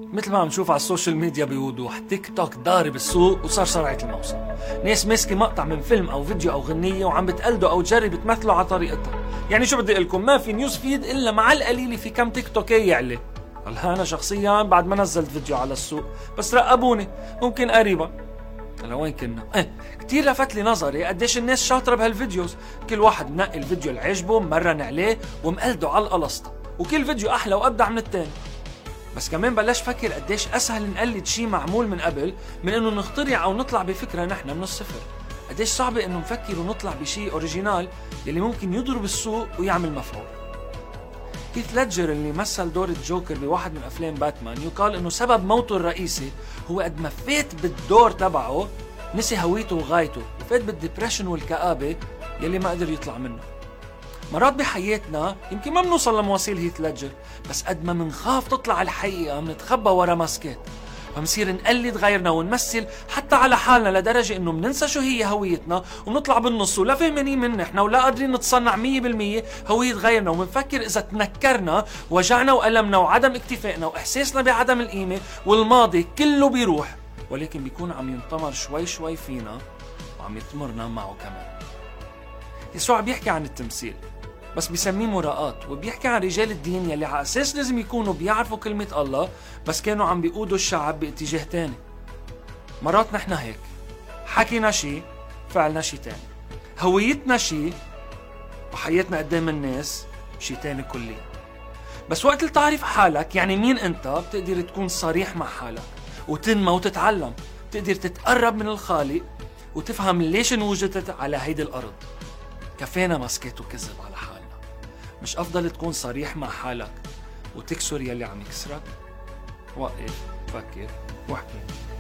مثل ما عم نشوف على السوشيال ميديا بوضوح، تيك توك ضارب السوق وصار سرعة الموسم. ناس ماسكة مقطع من فيلم أو فيديو أو غنية وعم بتقلده أو تجرب تمثله على طريقتها. يعني شو بدي لكم، ما في نيوز فيد إلا مع القليل في كم تيك توكي يعلي. هلا أنا شخصيا بعد ما نزلت فيديو على السوق، بس رقبوني ممكن قريبا. هلا وين كنا؟ كتير لفت لي نظري قديش الناس شاطرة بهالفيديوز. كل واحد منقي الفيديو اللي عجبه مرن عليه ومقلده على القلسطة، وكل فيديو أحلى وأبدع من التاني. بس كمان بلش فكر قديش أسهل نقلد شي معمول من قبل من إنه نخترع أو نطلع بفكرة نحن من الصفر. قديش صعبة إنه نفكر ونطلع بشي أوريجينال يلي ممكن يضرب السوق ويعمل مفعول. هيث ليدجر اللي مثل دور الجوكر بواحد من أفلام باتمان يقال إنه سبب موته الرئيسي هو قد ما فات بالدور تبعه نسي هويته وغايته، وفات بالديبريشن والكآبة يلي ما قدر يطلع منه. مرات بحياتنا يمكن ما بنوصل لمواصيل هيث ليدجر، بس قد ما منخاف تطلع الحقيقة منتخبى ورا ماسكات، فمصير نقلد غيرنا ونمثل حتى على حالنا لدرجة انه مننسى شو هي هويتنا ونطلع بالنص ولا فهمانين من نحن ولا قادرين نتصنع 100% هوية غيرنا، ومنفكر اذا تنكرنا وجعنا وألمنا وعدم اكتفائنا واحساسنا بعدم القيمة والماضي كله بيروح، ولكن بيكون عم ينطمر شوي شوي فينا وعم يطمرنا معه كمان. يسوع بيحكي عن التمثيل بس بيسميه مراءات، وبيحكي عن رجال الدين يلي على أساس لازم يكونوا بيعرفوا كلمة الله بس كانوا عم بيقودوا الشعب باتجاه تاني. مرات نحن هيك، حكينا شي فعلنا شي تاني، هويتنا شي وحياتنا قدام الناس شي تاني كلي. بس وقت اللي تعرف حالك يعني مين انت بتقدر تكون صريح مع حالك وتنمى وتتعلم، تقدر تتقرب من الخالق وتفهم ليش انوجدت على هيدي الأرض. كفينا مسكت وكذب على حالنا. مش أفضل تكون صريح مع حالك وتكسر يلي عم يكسرك؟ وقف، فكر، واحكي.